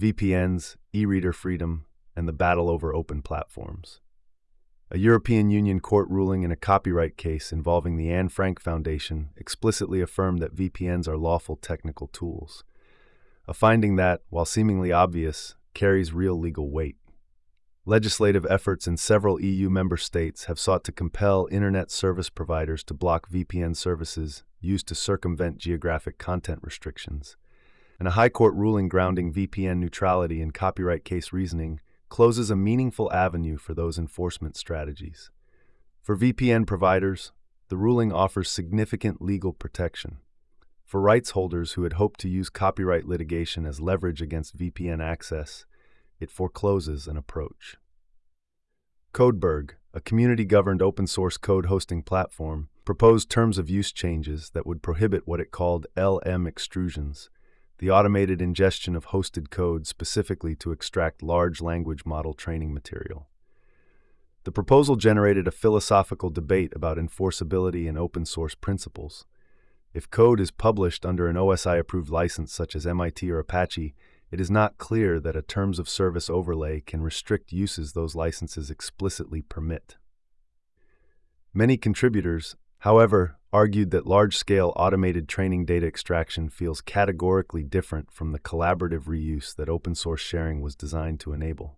VPNs, e-reader freedom, and the battle over open platforms. A European Union court ruling in a copyright case involving the Anne Frank Foundation explicitly affirmed that VPNs are lawful technical tools, a finding that, while seemingly obvious, carries real legal weight. Legislative efforts in several EU member states have sought to compel internet service providers to block VPN services used to circumvent geographic content restrictions, and a High Court ruling grounding VPN neutrality in copyright case reasoning closes a meaningful avenue for those enforcement strategies. For VPN providers, the ruling offers significant legal protection. For rights holders who had hoped to use copyright litigation as leverage against VPN access, it forecloses an approach. Codeberg, a community-governed open-source code hosting platform, proposed terms of use changes that would prohibit what it called LM extrusions, the automated ingestion of hosted code specifically to extract large language model training material. The proposal generated a philosophical debate about enforceability and open-source principles. If code is published under an OSI-approved license such as MIT or Apache, it is not clear that a terms of service overlay can restrict uses those licenses explicitly permit. Many contributors, however, argued that large-scale automated training data extraction feels categorically different from the collaborative reuse that open-source sharing was designed to enable.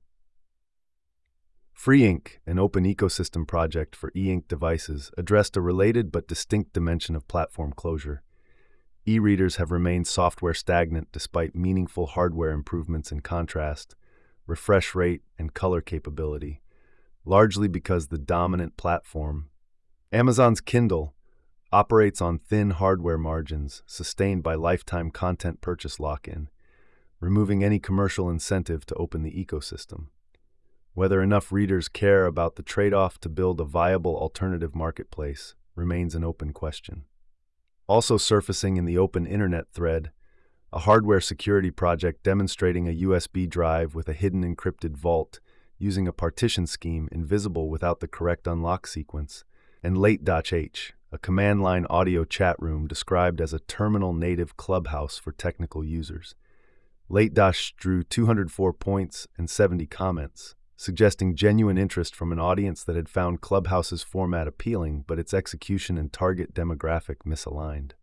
FreeInk, an open ecosystem project for e-ink devices, addressed a related but distinct dimension of platform closure. E-readers have remained software stagnant despite meaningful hardware improvements in contrast, refresh rate, and color capability, largely because the dominant platform, Amazon's Kindle, operates on thin hardware margins sustained by lifetime content purchase lock-in, removing any commercial incentive to open the ecosystem. Whether enough readers care about the trade-off to build a viable alternative marketplace remains an open question. Also surfacing in the Open Internet thread, a hardware security project demonstrating a USB drive with a hidden encrypted vault using a partition scheme invisible without the correct unlock sequence, and Late-H, a command-line audio chat room described as a terminal-native clubhouse for technical users. Late-Dash drew 204 points and 70 comments, suggesting genuine interest from an audience that had found Clubhouse's format appealing but its execution and target demographic misaligned.